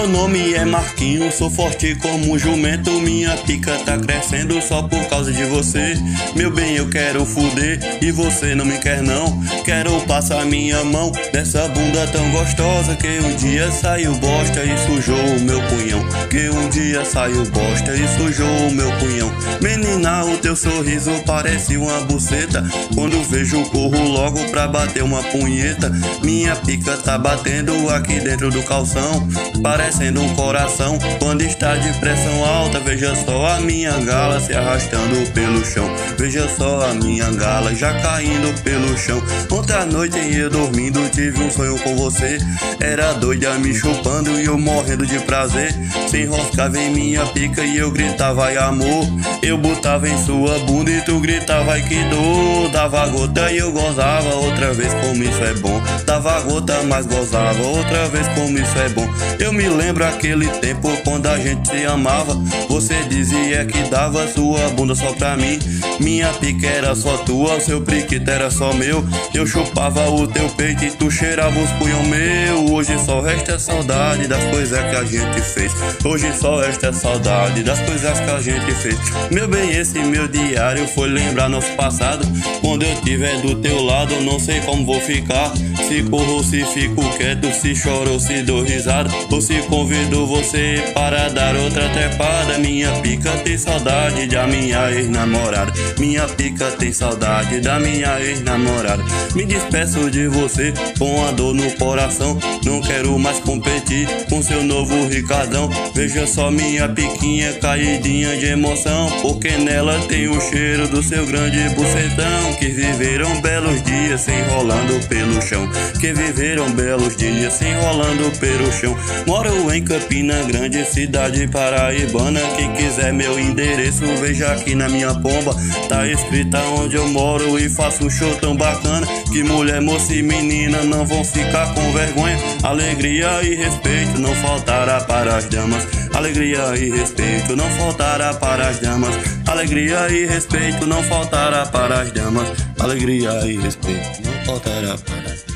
Meu nome é Marquinhos, sou forte como um jumento. Minha pica tá crescendo só por causa de você. Meu bem, eu quero fuder e você não me quer não. Quero passar minha mão nessa bunda tão gostosa, que um dia saiu bosta e sujou o meu punhão. Que um dia saiu bosta e sujou o meu punhão. Menina, o teu sorriso parece uma buceta. Quando vejo corro logo pra bater uma punheta. Minha pica tá batendo aqui dentro do calção, parecendo um coração quando está de pressão alta. Veja só a minha gala se arrastando pelo chão. Veja só a minha gala já caindo pelo chão. Ontem à noite eu dormindo tive um sonho com você. Era doida me chupando e eu morrendo de prazer. Se enroscava em minha pica e eu gritava ai amor. Eu botava em sua bunda e tu gritava ai que dor. Dava gota e eu gozava outra vez, como isso é bom. Dava gota mas gozava outra vez, como isso é bom. Eu me lembro aquele tempo quando a gente se amava. Você dizia que dava sua bunda só pra mim. Minha pica era só tua, o seu priquito era só meu. Eu chupava o teu peito e tu cheirava os punhão meu. Hoje só resta saudade das coisas que a gente fez. Hoje só resta saudade das coisas que a gente fez. Meu bem, esse meu diário foi lembrar nosso passado. Quando eu tiver do teu lado, não sei como vou ficar. Se corro, se fico quieto, se choro ou se dou risada, ou se convido você para dar outra trepada. Minha pica tem saudade da minha ex-namorada. Minha pica tem saudade da minha ex-namorada. Me despeço de você com a dor no coração. Não quero mais competir com seu novo Ricardão. Veja só minha piquinha caidinha de emoção, porque nela tem o cheiro do seu grande bucetão. Que viveram belos dias se enrolando pelo chão. Que viveram belos dias se enrolando pelo chão. Moro em Campina Grande, cidade paraibana. Quem quiser meu endereço, veja aqui na minha pomba. Tá escrita onde eu moro e faço um show tão bacana que mulher, moça e menina não vão ficar com vergonha. Alegria e respeito não faltará para as damas. Alegria e respeito não faltará para as damas. Alegria e respeito não faltará para as damas. Alegria e respeito não faltará para as damas.